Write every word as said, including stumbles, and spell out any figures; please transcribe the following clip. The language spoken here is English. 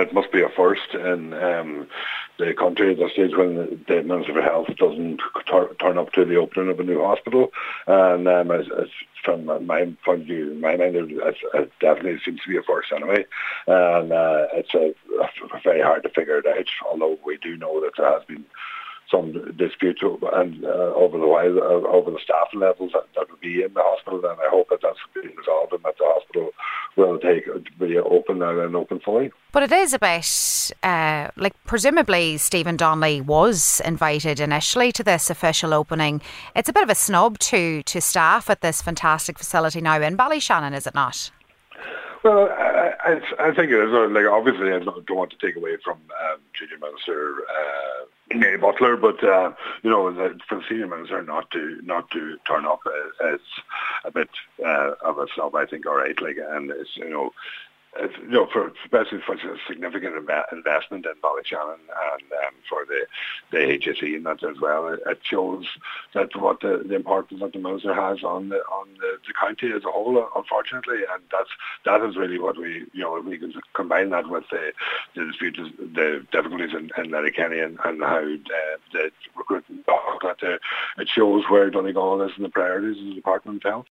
it must be a first in um, the country at this stage when the, the Minister for Health doesn't tur- turn up to the opening of a new hospital. And um, as, as from my point of view, in my mind, it, it definitely seems to be a first anyway. And uh, it's a, a very hard to figure it out, although we do know that there has been some disputes and uh, over the while, uh, over the staffing levels that, that will be in the hospital, and I hope that that's being resolved and that the hospital will take be open and open fully. But it is a bit uh, like presumably Stephen Donnelly was invited initially to this official opening. It's a bit of a snub to to staff at this fantastic facility now in Ballyshannon, is it not? Well, I, I, I think it is. Like, obviously, I don't want to take away from um, Junior Minister uh, Mary Butler, but uh, you know, the, for the Senior Minister not to not to turn up is a bit uh, of a snub, I think. All right, like, and it's you know. It's, you know, for especially for a significant inv- investment in Ballyshannon and um, for the, the H S E and that as well, it, it shows that what the, the importance that the Minister has on the on the, the county as a whole, unfortunately, and that's that is really what we you know we can combine that with the the disputes, the difficulties in, in Letterkenny and, and how uh, the recruitment that uh, it shows where Donegal is in the priorities of the Department of Health.